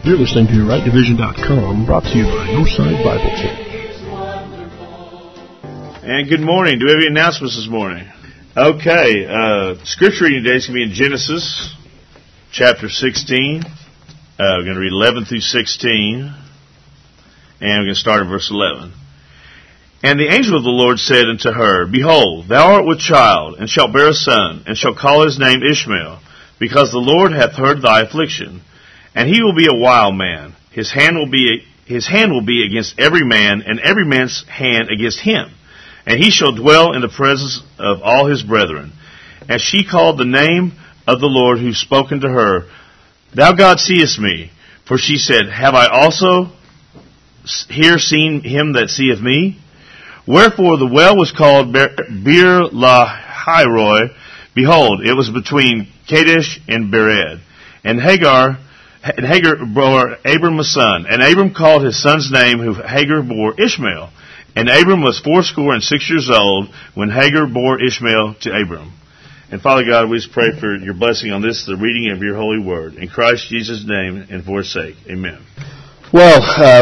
You're listening to RightDivision.com, brought to you by Northside Bible Church. And good morning. Do we have any announcements this morning? Okay, scripture reading today is going to be in Genesis, chapter 16. We're going to read 11 through 16, and we're going to start in verse 11. And the angel of the Lord said unto her, Behold, thou art with child, and shalt bear a son, and shalt call his name Ishmael, because the Lord hath heard thy affliction. And he will be a wild man. His hand will be against every man, and every man's hand against him. And he shall dwell in the presence of all his brethren. And she called the name of the Lord who spoken to her, Thou God seest me. For she said, Have I also here seen him that seeth me? Wherefore the well was called Beer Lahairoi. Behold, it was between Kadesh and Bered. And Hagar bore Abram a son. And Abram called his son's name, who Hagar bore, Ishmael. And Abram was 86 years old when Hagar bore Ishmael to Abram. And Father God, we just pray for your blessing on this, the reading of your holy word. In Christ Jesus' name and for his sake. Amen. Well,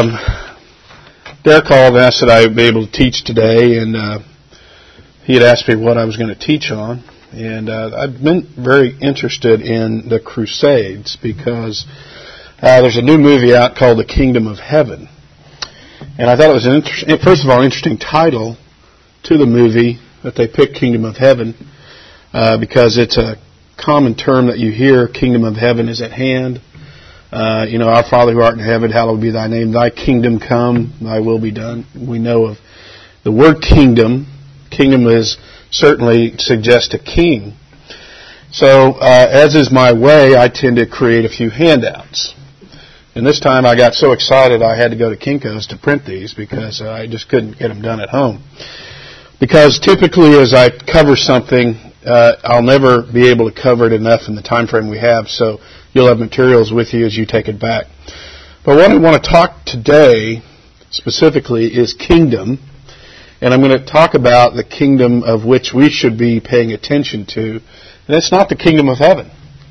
Derek called and asked that I be able to teach today, and he had asked me what I was going to teach on. And I've been very interested in the Crusades because there's a new movie out called The Kingdom of Heaven. And I thought it was first of all, an interesting title to the movie that they picked, Kingdom of Heaven, because it's a common term that you hear. Kingdom of Heaven is at hand. Our Father who art in heaven, hallowed be thy name. Thy kingdom come, thy will be done. We know of the word kingdom. Kingdom is certainly suggests a king. So, as is my way, I tend to create a few handouts. And this time I got so excited I had to go to Kinko's to print these because I just couldn't get them done at home. Because typically as I cover something, I'll never be able to cover it enough in the time frame we have, so you'll have materials with you as you take it back. But what I want to talk today specifically is kingdom, and I'm going to talk about the kingdom of which we should be paying attention to, and it's not the kingdom of heaven.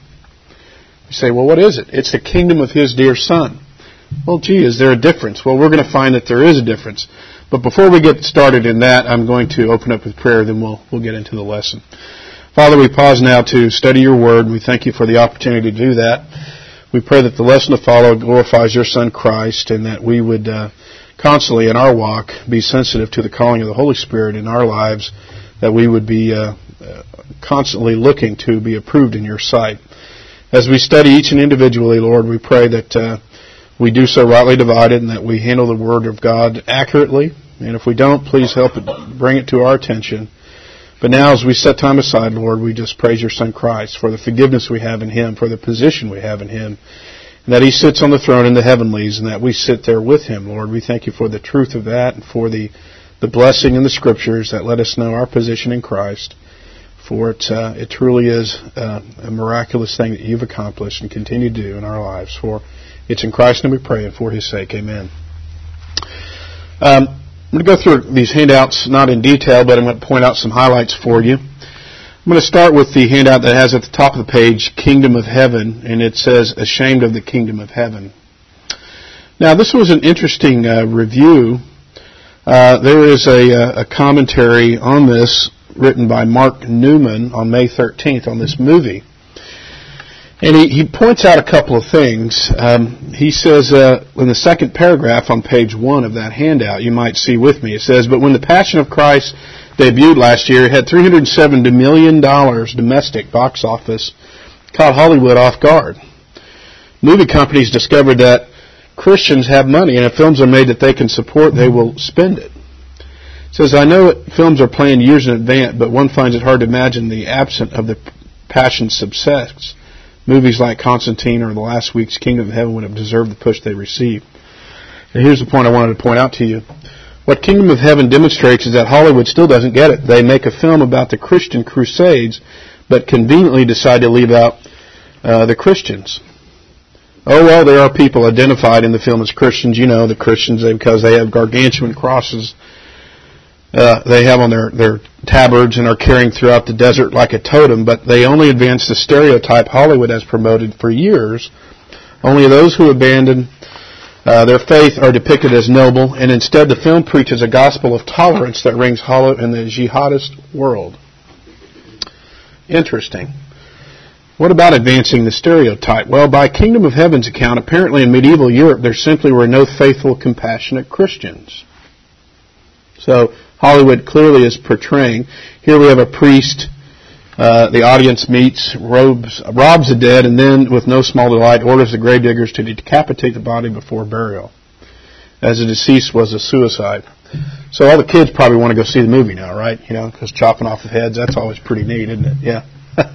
You say, well, what is it? It's the kingdom of his dear Son. Well, gee, is there a difference? Well, we're going to find that there is a difference. But before we get started in that, I'm going to open up with prayer, then we'll get into the lesson. Father, we pause now to study your word. We thank you for the opportunity to do that. We pray that the lesson to follow glorifies your Son, Christ, and that we would constantly in our walk be sensitive to the calling of the Holy Spirit in our lives, that we would be constantly looking to be approved in your sight. As we study each and individually, Lord, we pray that we do so rightly divided and that we handle the Word of God accurately. And if we don't, please help bring it to our attention. But now as we set time aside, Lord, we just praise your Son Christ for the forgiveness we have in him, for the position we have in him, and that he sits on the throne in the heavenlies and that we sit there with him, Lord. We thank you for the truth of that and for the blessing in the Scriptures that let us know our position in Christ. For it truly is a miraculous thing that you've accomplished and continue to do in our lives. For it's in Christ's name we pray, and for his sake, amen. I'm going to go through these handouts, not in detail, but I'm going to point out some highlights for you. I'm going to start with the handout that has at the top of the page, Kingdom of Heaven, and it says, Ashamed of the Kingdom of Heaven. Now, this was an interesting review. There is a commentary on this written by Mark Newman on May 13th on this movie. And he points out a couple of things. He says in the second paragraph on page 1 of that handout, you might see with me, it says, But when The Passion of Christ debuted last year, it had $307 million domestic box office, caught Hollywood off guard. Movie companies discovered that Christians have money, and if films are made that they can support, they will spend it. It says, I know films are planned years in advance, but one finds it hard to imagine the absence of the Passion's success. Movies like Constantine or the last week's Kingdom of Heaven would have deserved the push they received. And here's the point I wanted to point out to you. What Kingdom of Heaven demonstrates is that Hollywood still doesn't get it. They make a film about the Christian Crusades, but conveniently decide to leave out the Christians. Oh, well, there are people identified in the film as Christians. You know, the Christians, because they have gargantuan crosses they have on their tabards and are carrying throughout the desert like a totem, but they only advance the stereotype Hollywood has promoted for years Only those who abandon their faith are depicted as noble, and instead the film preaches a gospel of tolerance that rings hollow in the jihadist world. Interesting. What about advancing the stereotype? Well, by Kingdom of Heaven's account, apparently in medieval Europe there simply were no faithful, compassionate Christians. So Hollywood clearly is portraying. Here we have a priest. The audience meets, robs the dead, and then, with no small delight, orders the gravediggers to decapitate the body before burial, as the deceased was a suicide. So all the kids probably want to go see the movie now, right? Because chopping off the heads, that's always pretty neat, isn't it? Yeah.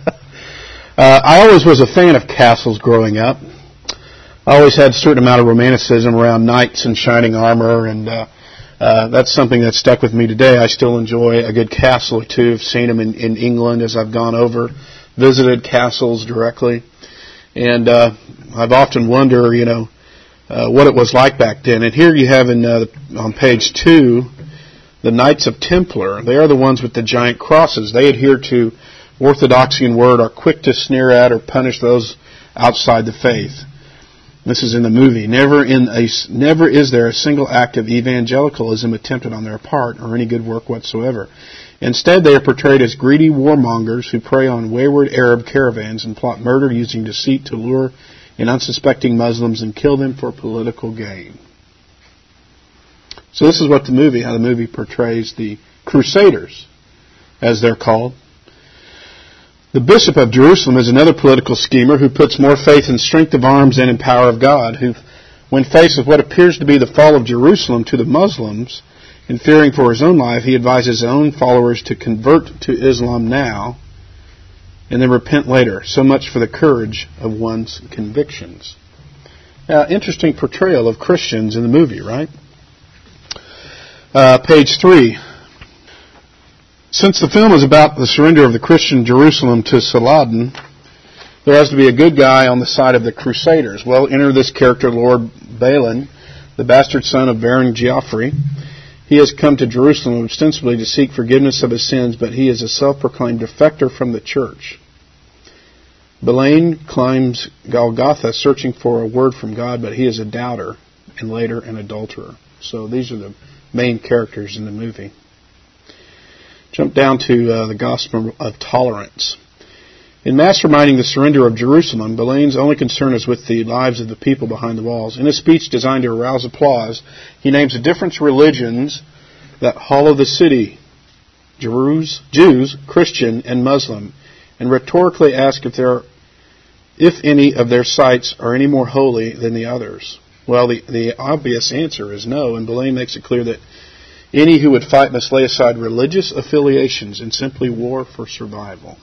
I always was a fan of castles growing up. I always had a certain amount of romanticism around knights and shining armor, and that's something that stuck with me today. I still enjoy a good castle or two. I've seen them in England as I've gone over, visited castles directly, and I've often wondered, what it was like back then. And here you have on page 2, the Knights of Templar. They are the ones with the giant crosses. They adhere to orthodoxy and word, are quick to sneer at or punish those outside the faith. This is in the movie. Never is there a single act of evangelicalism attempted on their part, or any good work whatsoever. Instead, they are portrayed as greedy warmongers who prey on wayward Arab caravans and plot murder using deceit to lure in unsuspecting Muslims and kill them for political gain. So this is how the movie portrays the Crusaders, as they're called. The Bishop of Jerusalem is another political schemer who puts more faith in strength of arms than in power of God, who, when faced with what appears to be the fall of Jerusalem to the Muslims, and fearing for his own life, he advises his own followers to convert to Islam now and then repent later. So much for the courage of one's convictions. Interesting portrayal of Christians in the movie, right? Page 3. Since the film is about the surrender of the Christian Jerusalem to Saladin, there has to be a good guy on the side of the Crusaders. Well, enter this character, Lord Balin, the bastard son of Baron Geoffrey. He has come to Jerusalem ostensibly to seek forgiveness of his sins, but he is a self-proclaimed defector from the church. Balin climbs Golgotha searching for a word from God, but he is a doubter and later an adulterer. So these are the main characters in the movie. Jump down to the gospel of tolerance. In masterminding the surrender of Jerusalem, Balin's only concern is with the lives of the people behind the walls. In a speech designed to arouse applause, he names the different religions that hollow the city: Jews, Christian, and Muslim, and rhetorically asks if any of their sites are any more holy than the others. Well, the obvious answer is no, and Balin makes it clear that any who would fight must lay aside religious affiliations and simply war for survival.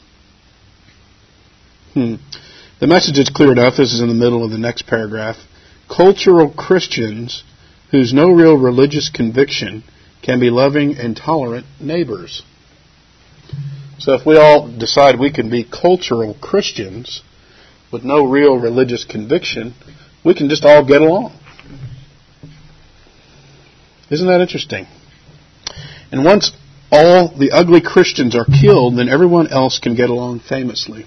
The message is clear enough. This is in the middle of the next paragraph. Cultural Christians whose no real religious conviction can be loving and tolerant neighbors. So if we all decide we can be cultural Christians with no real religious conviction, we can just all get along. Isn't that interesting? And once all the ugly Christians are killed, then everyone else can get along famously.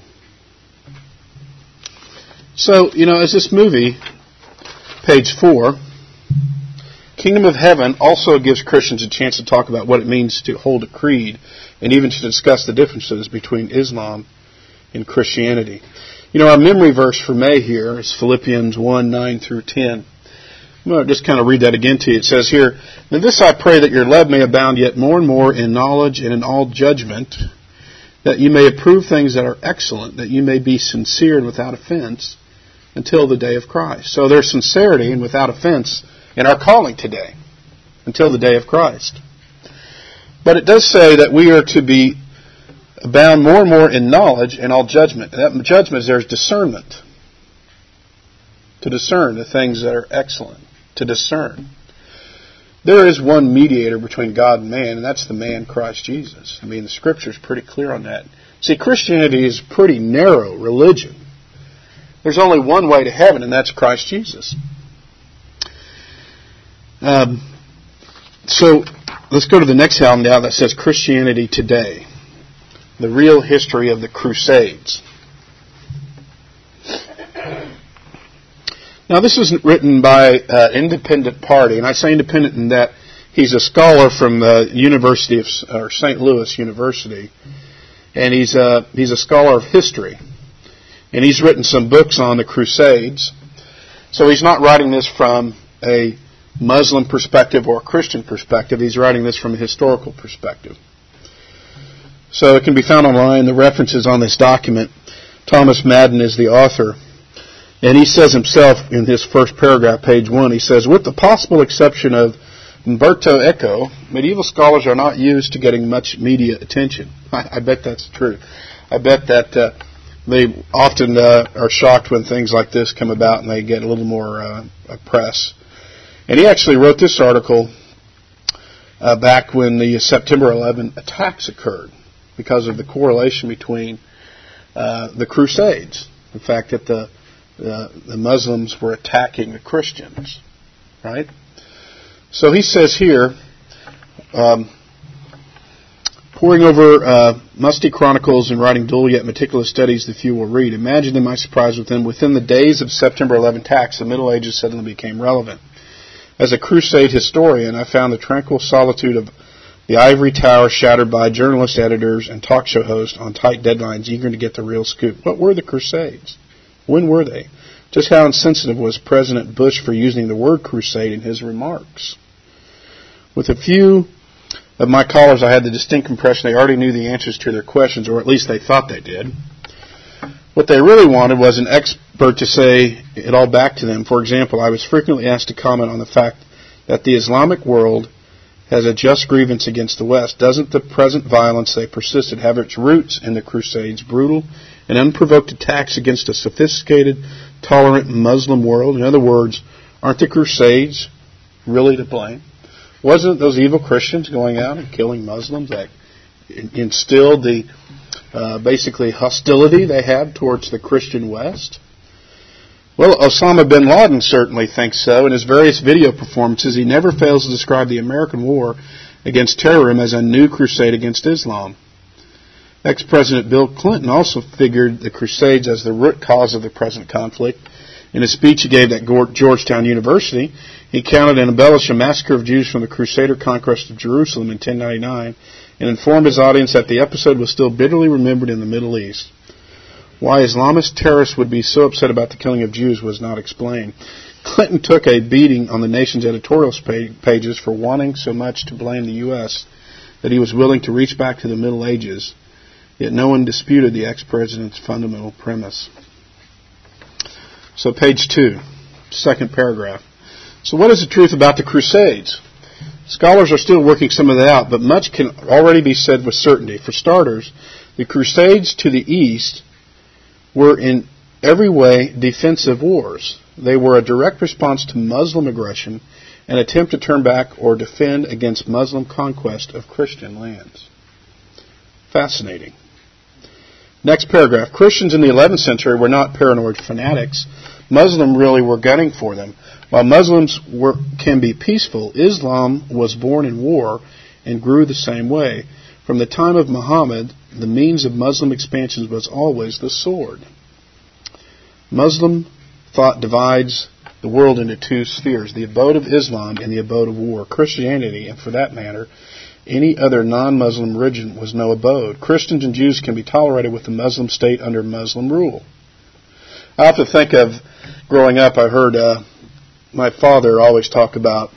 So, as this movie, page 4, Kingdom of Heaven also gives Christians a chance to talk about what it means to hold a creed and even to discuss the differences between Islam and Christianity. Our memory verse for May here is Philippians 1:9 through 10. I'm going to just kind of read that again to you. It says here, "Now this I pray, that your love may abound yet more and more in knowledge and in all judgment, that you may approve things that are excellent, that you may be sincere and without offense until the day of Christ." So there's sincerity and without offense in our calling today, until the day of Christ. But it does say that we are to be abound more and more in knowledge and all judgment. And that judgment is there's discernment. To discern the things that are excellent. To discern. There is one mediator between God and man, and that's the man Christ Jesus. The Scripture's pretty clear on that. See, Christianity is a pretty narrow religion. There's only one way to heaven, and that's Christ Jesus. So, let's go to the next handout that says Christianity Today. The real history of the Crusades. Now, this is written by an independent party, and I say independent in that he's a scholar from the University of St. Louis University, and he's a scholar of history, and he's written some books on the Crusades. So he's not writing this from a Muslim perspective or a Christian perspective. He's writing this from a historical perspective. So it can be found online. The references on this document. Thomas Madden is the author. And he says himself in his first paragraph, page 1, he says, with the possible exception of Umberto Eco, medieval scholars are not used to getting much media attention. I bet that's true. I bet that they often are shocked when things like this come about and they get a little more press. And he actually wrote this article back when the September 11 attacks occurred because of the correlation between the Crusades, the fact that the Muslims were attacking the Christians, right? So he says here, poring over musty chronicles and writing dull yet meticulous studies the few will read, imagine in my surprise within the days of September 11 attacks, the Middle Ages suddenly became relevant. As a crusade historian, I found the tranquil solitude of the ivory tower shattered by journalist editors and talk show hosts on tight deadlines eager to get the real scoop. What were the Crusades? When were they? Just how insensitive was President Bush for using the word crusade in his remarks? With a few of my callers, I had the distinct impression they already knew the answers to their questions, or at least they thought they did. What they really wanted was an expert to say it all back to them. For example, I was frequently asked to comment on the fact that the Islamic world has a just grievance against the West. Doesn't the present violence they persisted have its roots in the Crusades, brutal and unprovoked attacks against a sophisticated, tolerant Muslim world? In other words, aren't the Crusades really to blame? Wasn't it those evil Christians going out and killing Muslims that instilled the basically hostility they had towards the Christian West? Well, Osama bin Laden certainly thinks so. In his various video performances, he never fails to describe the American war against terrorism as a new crusade against Islam. Ex-President Bill Clinton also figured the Crusades as the root cause of the present conflict. In a speech he gave at Georgetown University, he counted and embellished a massacre of Jews from the Crusader conquest of Jerusalem in 1099 and informed his audience that the episode was still bitterly remembered in the Middle East. Why Islamist terrorists would be so upset about the killing of Jews was not explained. Clinton took a beating on the nation's editorial pages for wanting so much to blame the U.S. that he was willing to reach back to the Middle Ages, yet no one disputed the ex-president's fundamental premise. So page 2, second paragraph. So what is the truth about the Crusades? Scholars are still working some of that out, but much can already be said with certainty. For starters, the Crusades to the east were in every way defensive wars. They were a direct response to Muslim aggression, an attempt to turn back or defend against Muslim conquest of Christian lands. Fascinating. Next paragraph. Christians in the 11th century were not paranoid fanatics. Muslims really were gunning for them. While Muslims can be peaceful, Islam was born in war and grew the same way. From the time of Muhammad, the means of Muslim expansion was always the sword. Muslim thought divides the world into two spheres, the abode of Islam and the abode of war. Christianity, and for that matter, any other non-Muslim religion, was no abode. Christians and Jews can be tolerated with the Muslim state under Muslim rule. I have to think of, growing up, I heard my father always talk about,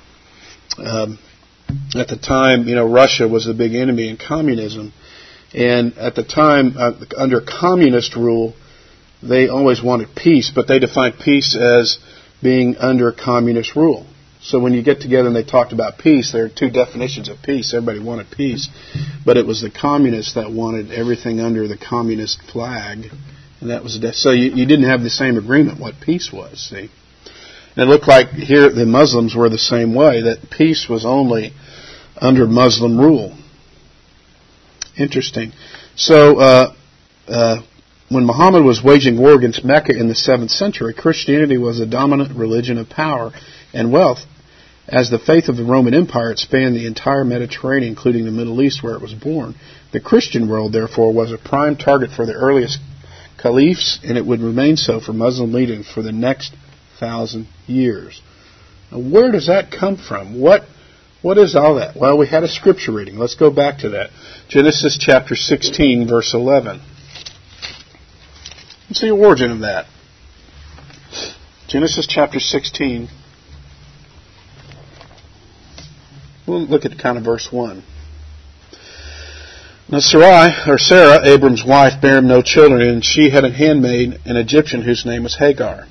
at the time, Russia was the big enemy in communism. And at the time, under communist rule, they always wanted peace, but they defined peace as being under communist rule. So when you get together and they talked about peace, there are two definitions of peace. Everybody wanted peace, but it was the communists that wanted everything under the communist flag. And that was so you didn't have the same agreement what peace was, see. And it looked like here the Muslims were the same way, that peace was only under Muslim rule. Interesting. So when Muhammad was waging war against Mecca in the 7th century, Christianity was the dominant religion of power and wealth. As the faith of the Roman Empire, it spanned the entire Mediterranean, including the Middle East, where it was born. The Christian world, therefore, was a prime target for the earliest caliphs, and it would remain so for Muslim leaders for the next 1,000 years. Now, where does that come from? What is all that? Well, we had a scripture reading. Let's go back to that. Genesis chapter 16, verse 11. What's the origin of that? Genesis chapter 16. We'll look at kind of verse 1. Now Sarah, Abram's wife, bare him no children, and she had a handmaid, an Egyptian, whose name was Hagar.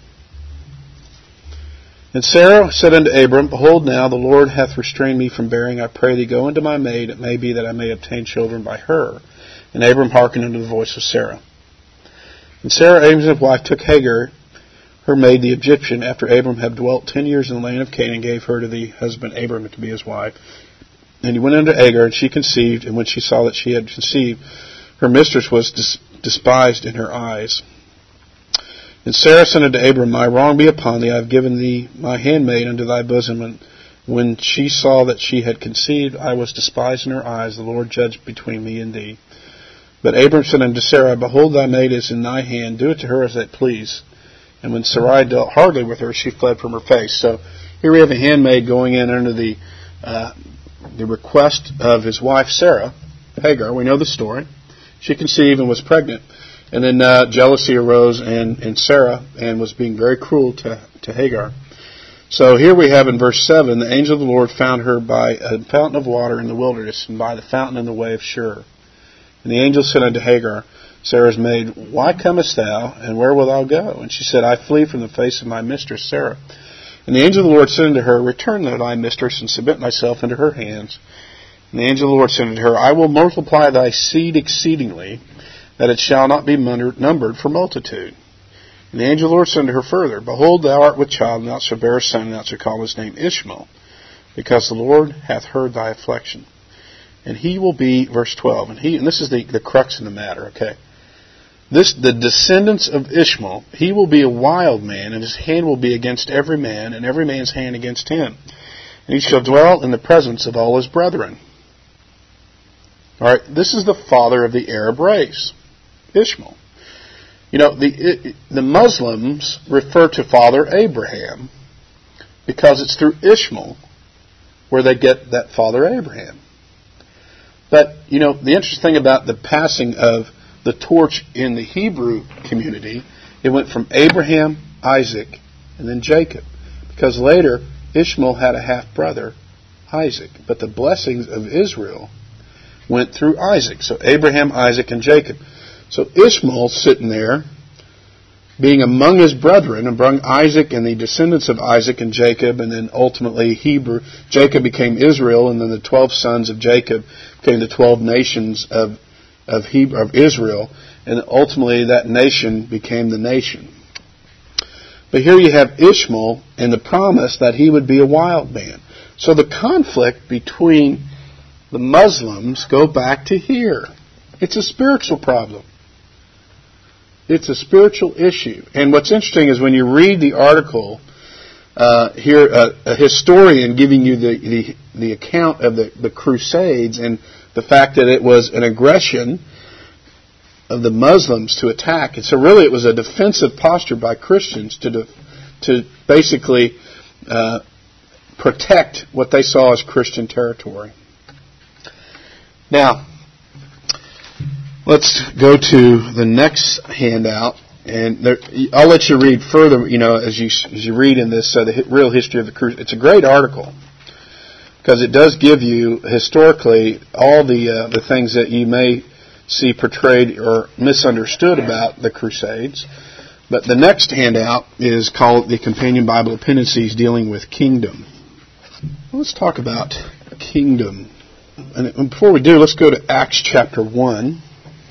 And Sarah said unto Abram, Behold now, the Lord hath restrained me from bearing. I pray thee, go unto my maid. It may be that I may obtain children by her. And Abram hearkened unto the voice of Sarah. And Sarah, Abram's wife, took Hagar, her maid, the Egyptian, after Abram had dwelt 10 years in the land of Canaan, and gave her to the husband Abram to be his wife. And he went unto Hagar, and she conceived, and when she saw that she had conceived, her mistress was despised in her eyes. And Sarah said unto Abram, My wrong be upon thee, I have given thee my handmaid unto thy bosom. And when she saw that she had conceived, I was despised in her eyes. The Lord judged between me and thee. But Abram said unto Sarah, Behold, thy maid is in thy hand, do it to her as thou please. And when Sarai dealt hardly with her, she fled from her face. So here we have a handmaid going in under the request of his wife Sarah, Hagar. We know the story. She conceived and was pregnant. And then jealousy arose in Sarah and was being very cruel to Hagar. So here we have in verse 7, the angel of the Lord found her by a fountain of water in the wilderness, and by the fountain in the way of Shur. And the angel said unto Hagar, Sarah's maid, Why comest thou, and where wilt thou go? And she said, I flee from the face of my mistress Sarah. And the angel of the Lord said unto her, Return to thy mistress, and submit thyself into her hands. And the angel of the Lord said unto her, I will multiply thy seed exceedingly, that it shall not be numbered for multitude. And the angel of the Lord said unto her further, Behold, thou art with child, and thou shalt bear a son, and thou shalt call his name Ishmael, because the Lord hath heard thy affliction. And he will be, verse 12, and this is the crux of the matter, okay? The descendants of Ishmael, he will be a wild man, and his hand will be against every man, and every man's hand against him. And he shall dwell in the presence of all his brethren. All right, this is the father of the Arab race, Ishmael. You know, the Muslims refer to Father Abraham because it's through Ishmael where they get that Father Abraham. But, you know, the interesting thing about the passing of the torch in the Hebrew community, it went from Abraham, Isaac, and then Jacob. Because later, Ishmael had a half-brother, Isaac. But the blessings of Israel went through Isaac. So Abraham, Isaac, and Jacob. So Ishmael's sitting there, being among his brethren, among Isaac and the descendants of Isaac and Jacob, and then ultimately Jacob became Israel, and then the 12 sons of Jacob became the 12 nations of Israel, and ultimately that nation became the nation. But here you have Ishmael and the promise that he would be a wild man. So the conflict between the Muslims go back to here. It's a spiritual problem. It's a spiritual issue. And what's interesting is when you read the article here, a historian giving you the account of the Crusades and the fact that it was an aggression of the Muslims to attack. And so really it was a defensive posture by Christians to basically protect what they saw as Christian territory. Now, let's go to the next handout, and I'll let you read further. You know, as you read in this, the real history of the Crusades. It's a great article because it does give you historically all the things that you may see portrayed or misunderstood about the Crusades. But the next handout is called the Companion Bible Appendices, dealing with kingdom. Let's talk about kingdom. And before we do, let's go to Acts chapter 1.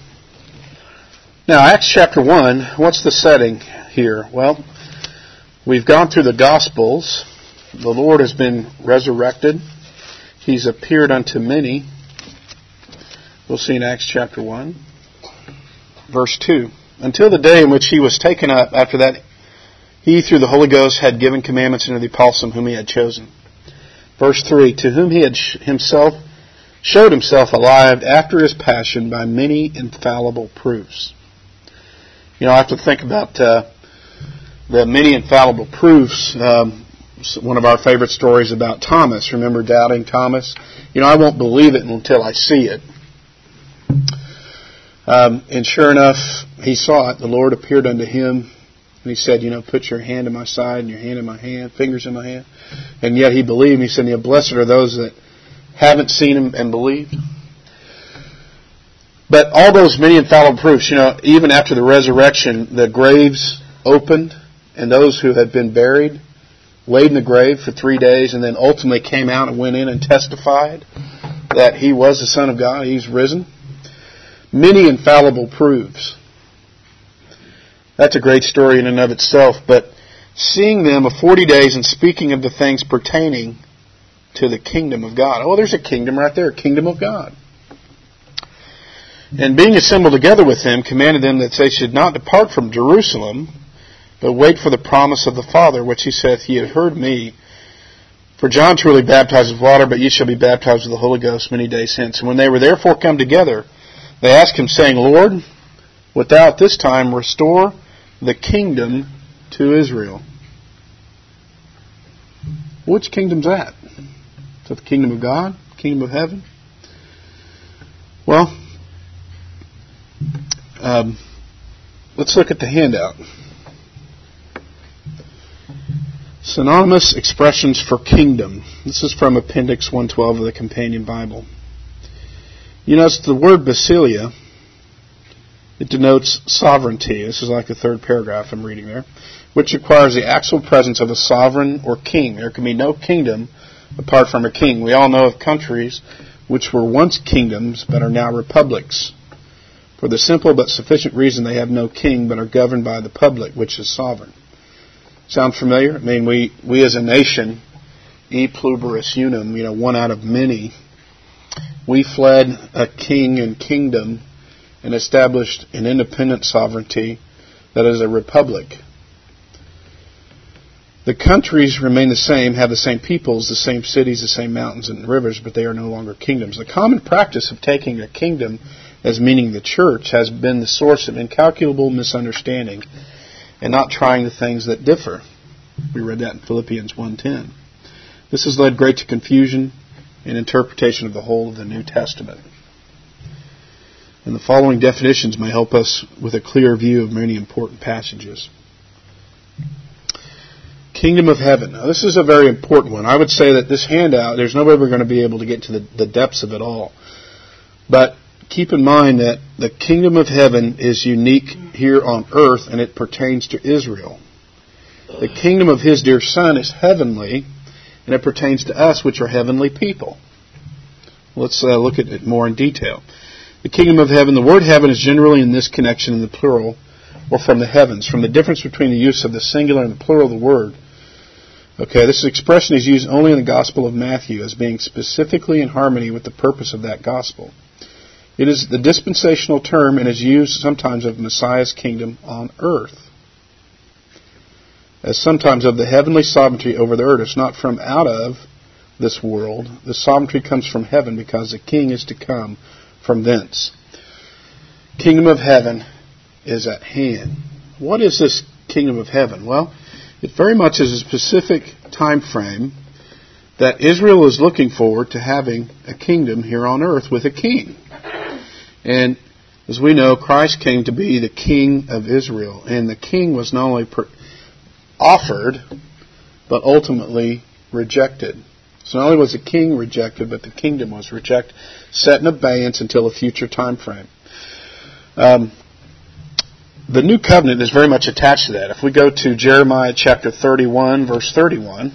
Now, Acts chapter 1, what's the setting here? Well, we've gone through the Gospels. The Lord has been resurrected. He's appeared unto many. We'll see in Acts chapter 1, verse 2. Until the day in which he was taken up, after that he through the Holy Ghost had given commandments unto the apostles whom he had chosen. Verse 3, to whom he had showed himself alive after his passion by many infallible proofs. You know, I have to think about the many infallible proofs. One of our favorite stories about Thomas. Remember doubting Thomas? I won't believe it until I see it. And sure enough, he saw it. The Lord appeared unto him, and he said, put your hand in my side and your hand in my hand, fingers in my hand. And yet he believed. He said, blessed are those that haven't seen him and believed. But all those many infallible proofs, even after the resurrection, the graves opened, and those who had been buried laid in the grave for 3 days, and then ultimately came out and went in and testified that he was the Son of God, he's risen. Many infallible proofs. That's a great story in and of itself, but seeing them of 40 days and speaking of the things pertaining to the kingdom of God. Oh, there's a kingdom right there, kingdom of God. And being assembled together with them, commanded them that they should not depart from Jerusalem, but wait for the promise of the Father, which he saith, Ye have heard me. For John truly baptized with water, but ye shall be baptized with the Holy Ghost many days hence. And when they were therefore come together, they asked him, saying, Lord, wilt thou at this time restore the kingdom to Israel? Which kingdom's that? Is that the kingdom of God? Kingdom of heaven? Well, let's look at the handout. Synonymous expressions for kingdom. This is from Appendix 112 of the Companion Bible. It's the word basilia. It denotes sovereignty. This is like the third paragraph I'm reading there, which requires the actual presence of a sovereign or king. There can be no kingdom apart from a king. We all know of countries which were once kingdoms but are now republics. For the simple but sufficient reason they have no king but are governed by the public, which is sovereign. Sound familiar? I mean, we as a nation, e pluribus unum, one out of many, we fled a king and kingdom and established an independent sovereignty that is a republic. The countries remain the same, have the same peoples, the same cities, the same mountains and rivers, but they are no longer kingdoms. The common practice of taking a kingdom as meaning the church has been the source of incalculable misunderstanding and not trying the things that differ. We read that in Philippians 1:10. This has led great to confusion in interpretation of the whole of the New Testament. And the following definitions may help us with a clear view of many important passages. Kingdom of heaven. Now, this is a very important one. I would say that this handout, there's no way we're going to be able to get to the depths of it all. But keep in mind that the kingdom of heaven is unique here on earth, and it pertains to Israel. The kingdom of his dear Son is heavenly, and it pertains to us, which are heavenly people. Let's look at it more in detail. The kingdom of heaven, the word heaven is generally in this connection in the plural, or from the heavens. From the difference between the use of the singular and the plural of the word. Okay, this expression is used only in the Gospel of Matthew as being specifically in harmony with the purpose of that Gospel. It is the dispensational term and is used sometimes of Messiah's kingdom on earth, as sometimes of the heavenly sovereignty over the earth. It's not from out of this world. The sovereignty comes from heaven because the king is to come from thence. Kingdom of heaven is at hand. What is this kingdom of heaven? Well, it very much is a specific time frame that Israel is looking forward to having a kingdom here on earth with a king. And as we know, Christ came to be the king of Israel. And the king was not only offered, but ultimately rejected. So not only was the king rejected, but the kingdom was rejected, set in abeyance until a future time frame. The new covenant is very much attached to that. If we go to Jeremiah chapter 31, verse 31,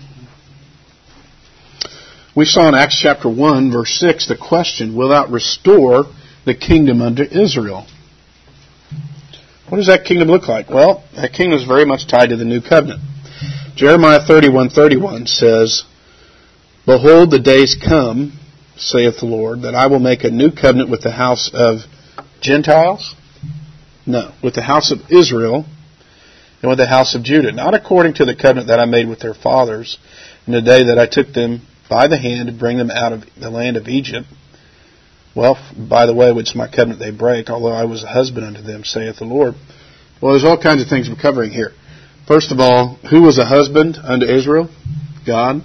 we saw in Acts chapter 1, verse 6, the question, will thou restore the kingdom unto Israel? What does that kingdom look like? Well, that kingdom is very much tied to the new covenant. Jeremiah 31:31 says, Behold, the days come, saith the Lord, that I will make a new covenant with the house of Gentiles? No, with the house of Israel and with the house of Judah, not according to the covenant that I made with their fathers in the day that I took them by the hand to bring them out of the land of Egypt. Well, by the way, which is my covenant they break, although I was a husband unto them, saith the Lord. Well, there's all kinds of things we're covering here. First of all, who was a husband unto Israel? God.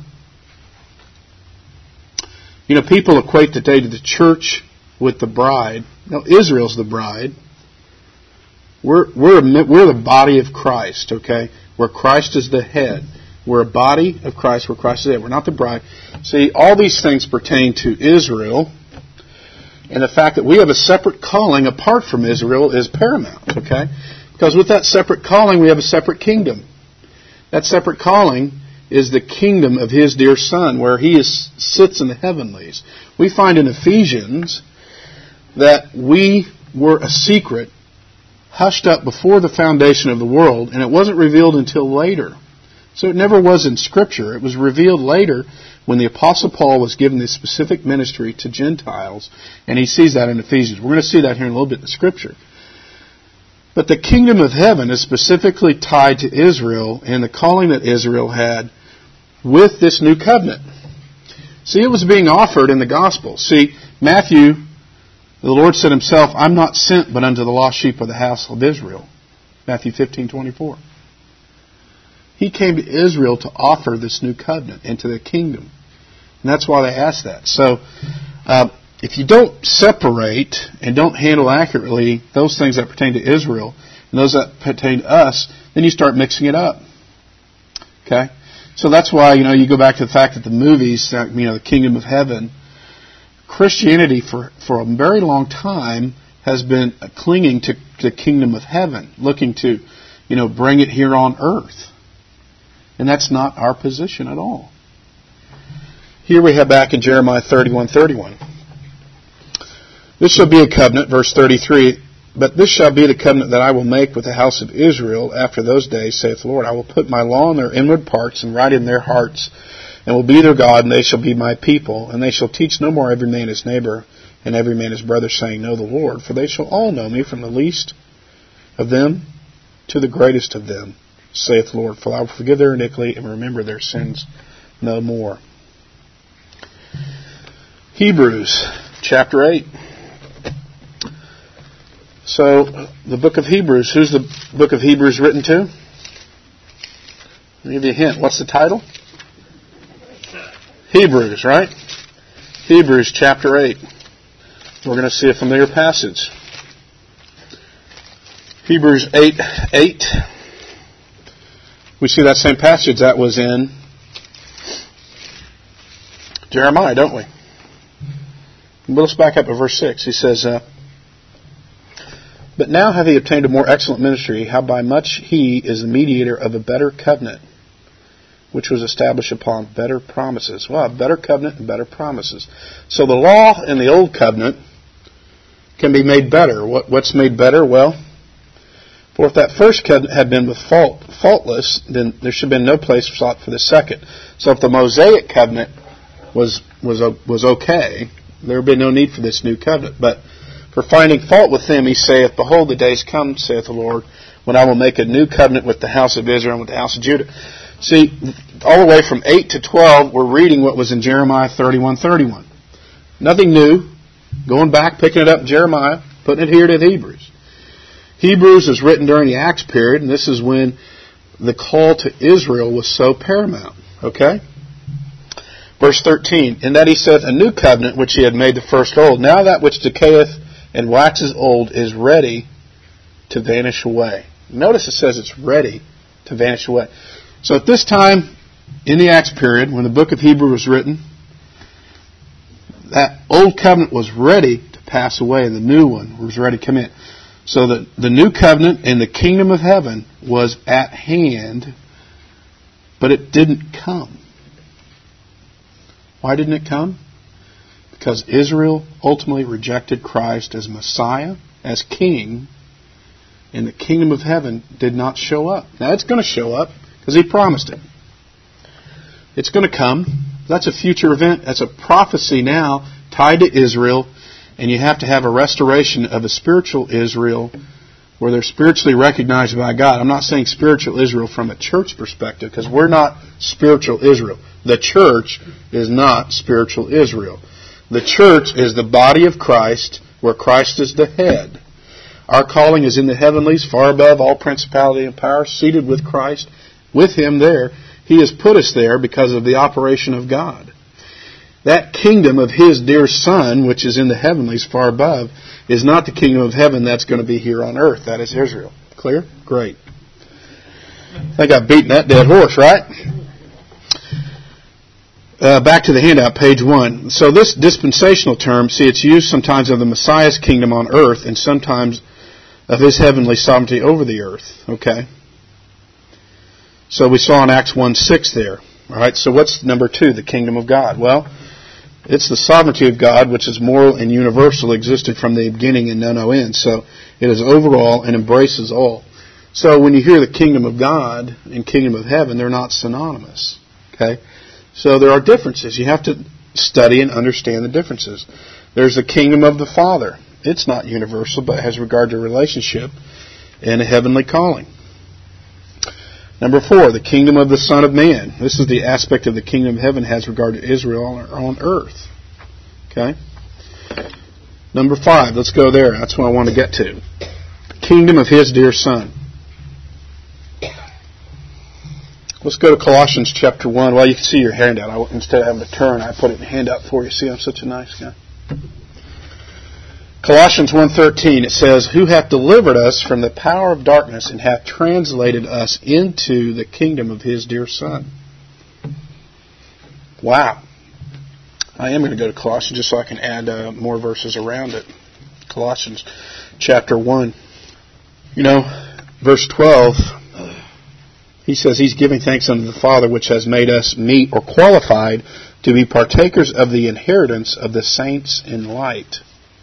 You know, people equate today to the church with the bride. No, Israel's the bride. We're the body of Christ, okay? Where Christ is the head. We're a body of Christ where Christ is the head. We're not the bride. See, all these things pertain to Israel. And the fact that we have a separate calling apart from Israel is paramount, okay? Because with that separate calling, we have a separate kingdom. That separate calling is the kingdom of His dear Son, where He sits in the heavenlies. We find in Ephesians that we were a secret, hushed up before the foundation of the world, and it wasn't revealed until later. So it never was in Scripture. It was revealed later when the Apostle Paul was given this specific ministry to Gentiles, and he sees that in Ephesians. We're going to see that here in a little bit in Scripture. But the kingdom of heaven is specifically tied to Israel and the calling that Israel had with this new covenant. See, it was being offered in the gospel. See, Matthew, the Lord said Himself, I'm not sent but unto the lost sheep of the house of Israel. Matthew 15:24. He came to Israel to offer this new covenant into the kingdom. And that's why they asked that. So, if you don't separate and don't handle accurately those things that pertain to Israel and those that pertain to us, then you start mixing it up. Okay? So that's why, you go back to the fact that the movies, the Kingdom of Heaven, Christianity for a very long time has been clinging to the Kingdom of Heaven, looking to, bring it here on earth. And that's not our position at all. Here we have back in Jeremiah 31:31. This shall be a covenant, verse 33, but this shall be the covenant that I will make with the house of Israel after those days, saith the Lord. I will put my law in their inward parts and write in their hearts, and will be their God, and they shall be my people. And they shall teach no more every man his neighbor, and every man his brother, saying, Know the Lord. For they shall all know me, from the least of them to the greatest of them, saith the Lord. For I will forgive their iniquity and remember their sins no more. Hebrews chapter 8. So, the book of Hebrews, who's the book of Hebrews written to? I'll give you a hint. What's the title? Hebrews, right? Hebrews chapter 8. We're going to see a familiar passage. Hebrews 8:8. We see that same passage that was in Jeremiah, don't we? Let's back up to verse 6. He says, But now hath he obtained a more excellent ministry, how by much he is the mediator of a better covenant, which was established upon better promises. Well, a better covenant and better promises. So the law in the old covenant can be made better. What's made better? Well, for if that first covenant had been with faultless, then there should have been no place sought for the second. So if the Mosaic covenant was okay, there would be no need for this new covenant. But for finding fault with them, he saith, Behold, the days come, saith the Lord, when I will make a new covenant with the house of Israel and with the house of Judah. See, all the way from 8 to 12, we're reading what was in Jeremiah 31:31. Nothing new. Going back, picking it up in Jeremiah, putting it here to the Hebrews. Hebrews is written during the Acts period, and this is when the call to Israel was so paramount. Okay? Verse 13, In that he saith, A new covenant which he had made the first old. Now that which decayeth and waxes old is ready to vanish away. Notice it says it's ready to vanish away. So at this time, in the Acts period, when the book of Hebrews was written, that old covenant was ready to pass away, and the new one was ready to come in. So the new covenant in the kingdom of heaven was at hand, but it didn't come. Why didn't it come? Because Israel ultimately rejected Christ as Messiah, as King, and the kingdom of heaven did not show up. Now it's going to show up because He promised it. It's going to come. That's a future event. That's a prophecy now tied to Israel, and you have to have a restoration of a spiritual Israel where they're spiritually recognized by God. I'm not saying spiritual Israel from a church perspective, because we're not spiritual Israel. The church is not spiritual Israel. The church is the body of Christ, where Christ is the head. Our calling is in the heavenlies, far above all principality and power, seated with Christ, with Him there. He has put us there because of the operation of God. That kingdom of His dear Son, which is in the heavenlies, far above, is not the kingdom of heaven that's going to be here on earth. That is Israel. Clear? Great. I think I've beaten that dead horse, right? Back to the handout, page 1. So this dispensational term, see, it's used sometimes of the Messiah's kingdom on earth and sometimes of His heavenly sovereignty over the earth. Okay? So we saw in Acts 1:6 there. All right, so what's number 2, the kingdom of God? Well, it's the sovereignty of God, which is moral and universal, existed from the beginning and no end. So it is overall and embraces all. So when you hear the kingdom of God and kingdom of heaven, they're not synonymous. Okay? So there are differences. You have to study and understand the differences. There's the kingdom of the Father. It's not universal, but has regard to relationship and a heavenly calling. Number 4, the kingdom of the Son of Man. This is the aspect of the kingdom of heaven has regard to Israel on earth. Okay? Number 5, let's go there. That's what I want to get to. The kingdom of His dear Son. Let's go to Colossians chapter 1. Well, you can see your handout. Instead of having to turn, I put it in the handout for you. See, I'm such a nice guy. Colossians 1:13, it says, Who hath delivered us from the power of darkness and hath translated us into the kingdom of His dear Son. Wow. I am going to go to Colossians just so I can add more verses around it. Colossians chapter 1. You know, verse 12, he says He's giving thanks unto the Father which has made us meet or qualified to be partakers of the inheritance of the saints in light.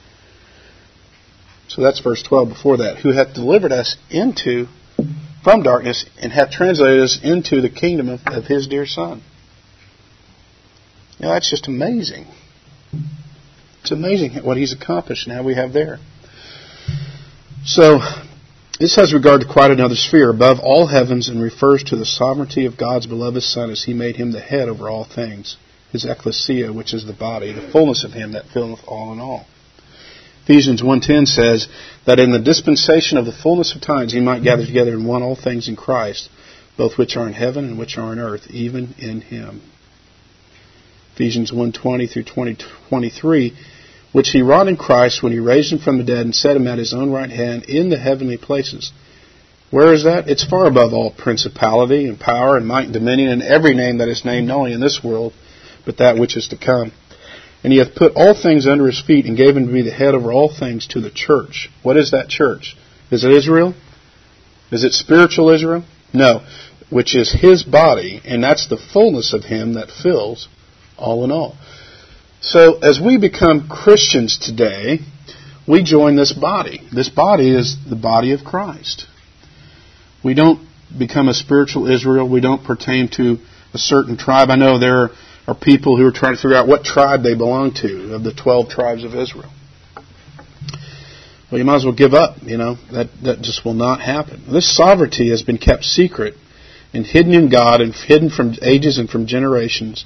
So that's verse 12 before that. Who hath delivered us from darkness and hath translated us into the kingdom of His dear Son. You know, that's just amazing. It's amazing what He's accomplished and how we have there. So, this has regard to quite another sphere above all heavens and refers to the sovereignty of God's beloved Son as He made Him the head over all things, His ecclesia, which is the body, the fullness of Him that filleth all in all. Ephesians 1:10 says that in the dispensation of the fullness of times He might gather together in one all things in Christ, both which are in heaven and which are on earth, even in Him. Ephesians 1:20 through 23, which He wrought in Christ when He raised Him from the dead and set Him at His own right hand in the heavenly places. Where is that? It's far above all principality and power and might and dominion and every name that is named not only in this world, but that which is to come. And He hath put all things under His feet and gave Him to be the head over all things to the church. What is that church? Is it Israel? Is it spiritual Israel? No. Which is His body, and that's the fullness of Him that fills all in all. So as we become Christians today, we join this body. This body is the body of Christ. We don't become a spiritual Israel. We don't pertain to a certain tribe. I know there are people who are trying to figure out what tribe they belong to of the 12 tribes of Israel. Well, you might as well give up. You know, that just will not happen. This sovereignty has been kept secret and hidden in God and hidden from ages and from generations.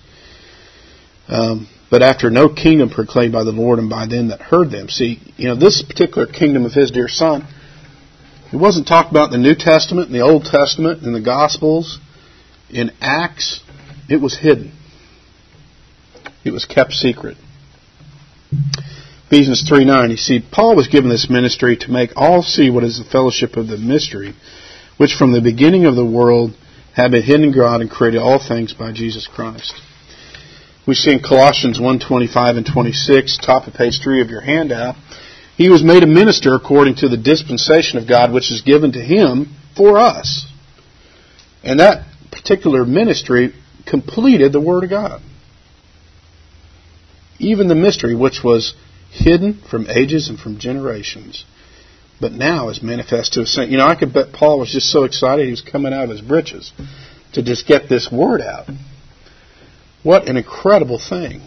But after no kingdom proclaimed by the Lord and by them that heard them. See, you know, this particular kingdom of His dear Son, it wasn't talked about in the New Testament, in the Old Testament, in the Gospels, in Acts. It was hidden. It was kept secret. Ephesians 3:9, you see, Paul was given this ministry to make all see what is the fellowship of the mystery, which from the beginning of the world had been hidden in God and created all things by Jesus Christ. We see in Colossians 1:25 and 26, top of page 3 of your handout, He was made a minister according to the dispensation of God which is given to Him for us. And that particular ministry completed the Word of God. Even the mystery which was hidden from ages and from generations, but now is manifest to us. You know, I could bet Paul was just so excited he was coming out of his britches to just get this word out. What an incredible thing.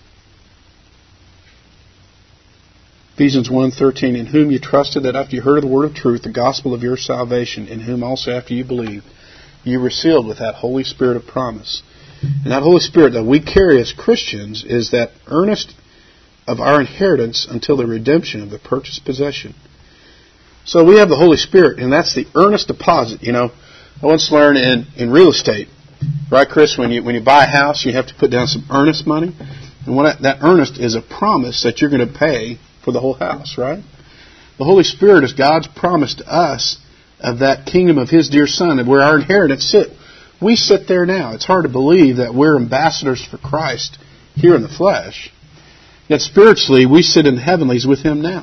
Ephesians 1:13, in whom you trusted, that after you heard of the word of truth, the gospel of your salvation, in whom also after you believed, you were sealed with that Holy Spirit of promise. And that Holy Spirit that we carry as Christians is that earnest of our inheritance until the redemption of the purchased possession. So we have the Holy Spirit, and that's the earnest deposit. I once learned in real estate, right, Chris? When you buy a house, you have to put down some earnest money, and that earnest is a promise that you're going to pay for the whole house, right? The Holy Spirit is God's promise to us of that kingdom of His dear Son, and where our inheritance sit. We sit there now. It's hard to believe that we're ambassadors for Christ here in the flesh, yet spiritually we sit in the heavenlies with Him now.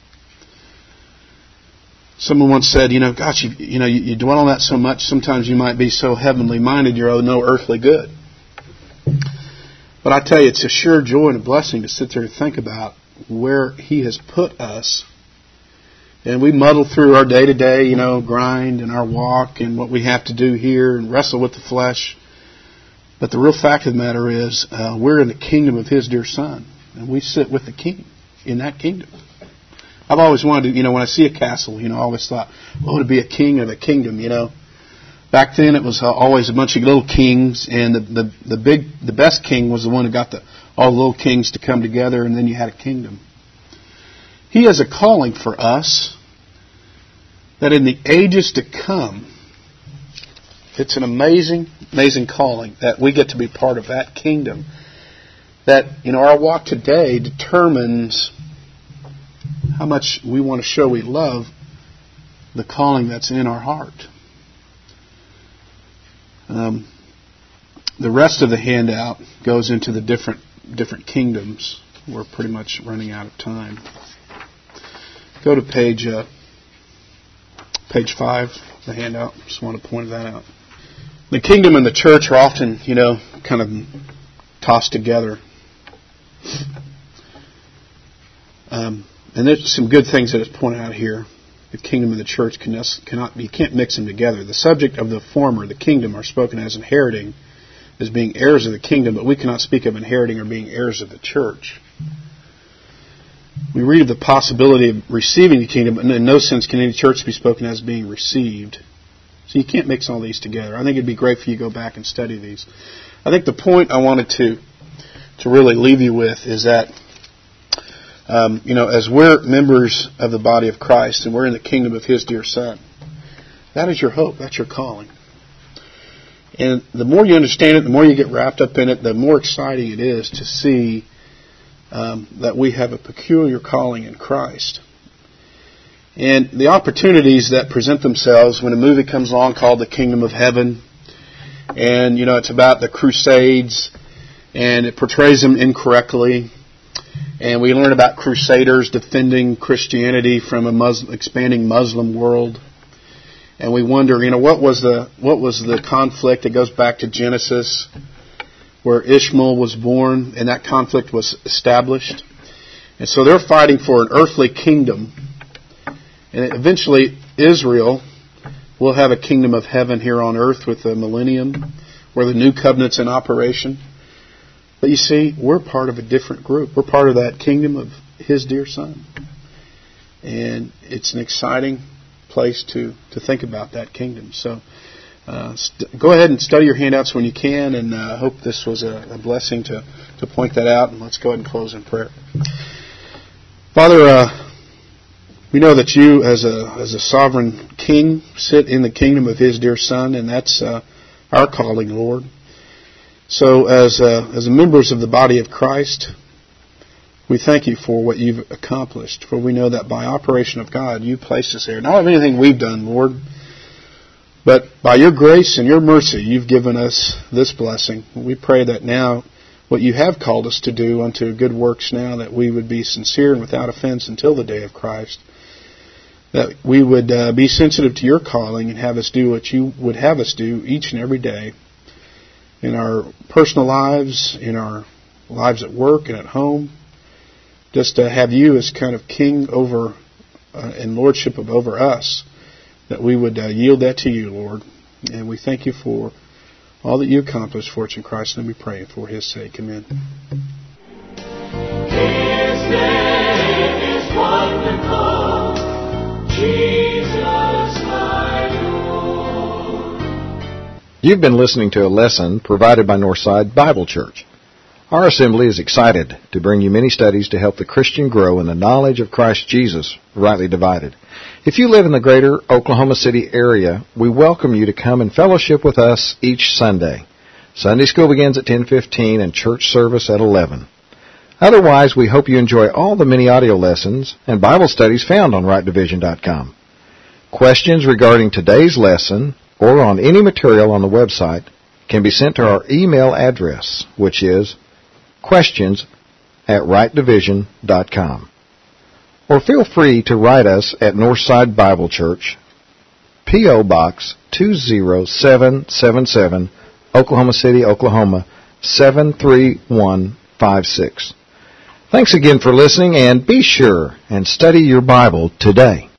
Someone once said, gosh, you dwell on that so much, sometimes you might be so heavenly minded you're no earthly good. But I tell you, it's a sure joy and a blessing to sit there and think about where He has put us. And we muddle through our day-to-day, grind and our walk and what we have to do here and wrestle with the flesh. But the real fact of the matter is we're in the kingdom of His dear Son. And we sit with the King in that kingdom. I've always wanted to, when I see a castle, I always thought, to be a king of a kingdom, Back then it was always a bunch of little kings, and the best king was the one who got all the little kings to come together, and then you had a kingdom. He has a calling for us that in the ages to come, it's an amazing, amazing calling that we get to be part of that kingdom. That, our walk today determines how much we want to show we love the calling that's in our heart. The rest of the handout goes into the different kingdoms. We're pretty much running out of time. Go to page 5, the handout. Just want to point that out. The kingdom and the church are often, kind of tossed together. And there's some good things that is pointed out here. The kingdom and the church you can't mix them together. The subject of the former, the kingdom, are spoken as inheriting, as being heirs of the kingdom, but we cannot speak of inheriting or being heirs of the church. We read of the possibility of receiving the kingdom, but in no sense can any church be spoken as being received. So you can't mix all these together. I think it'd be great for you to go back and study these. I think the point I wanted to really leave you with is that as we're members of the body of Christ and we're in the kingdom of His dear Son, that is your hope. That's your calling. And the more you understand it, the more you get wrapped up in it, the more exciting it is to see that we have a peculiar calling in Christ. And the opportunities that present themselves when a movie comes along called The Kingdom of Heaven, and, it's about the Crusades, and it portrays them incorrectly. And we learn about crusaders defending Christianity from a expanding Muslim world. And we wonder, what was the conflict? It goes back to Genesis, where Ishmael was born, and that conflict was established. And so they're fighting for an earthly kingdom. And eventually Israel will have a kingdom of heaven here on earth with the millennium, where the new covenant's in operation. But you see, we're part of a different group. We're part of that kingdom of His dear Son. And it's an exciting place to think about that kingdom. So go ahead and study your handouts when you can, and I hope this was a blessing to point that out. And let's go ahead and close in prayer. Father, we know that You, as a sovereign King, sit in the kingdom of His dear Son, and that's our calling, Lord. So as members of the body of Christ, we thank You for what You've accomplished, for we know that by operation of God, You placed us there. Not of anything we've done, Lord, but by Your grace and Your mercy, You've given us this blessing. We pray that now what You have called us to do unto good works now, that we would be sincere and without offense until the day of Christ, that we would be sensitive to Your calling and have us do what You would have us do each and every day, in our personal lives, in our lives at work and at home, just to have You as kind of king over and lordship over us, that we would yield that to You, Lord. And we thank You for all that You accomplished for us in Christ, and we pray for His sake. Amen. His name is wonderful, Jesus my Lord. You've been listening to a lesson provided by Northside Bible Church. Our assembly is excited to bring you many studies to help the Christian grow in the knowledge of Christ Jesus, rightly divided. If you live in the greater Oklahoma City area, we welcome you to come and fellowship with us each Sunday. Sunday school begins at 10:15 and church service at 11. Otherwise, we hope you enjoy all the many audio lessons and Bible studies found on rightdivision.com. Questions regarding today's lesson or on any material on the website can be sent to our email address, which is questions@rightdivision.com. Or feel free to write us at Northside Bible Church, P.O. Box 20777, Oklahoma City, Oklahoma 73156. Thanks again for listening, and be sure and study your Bible today.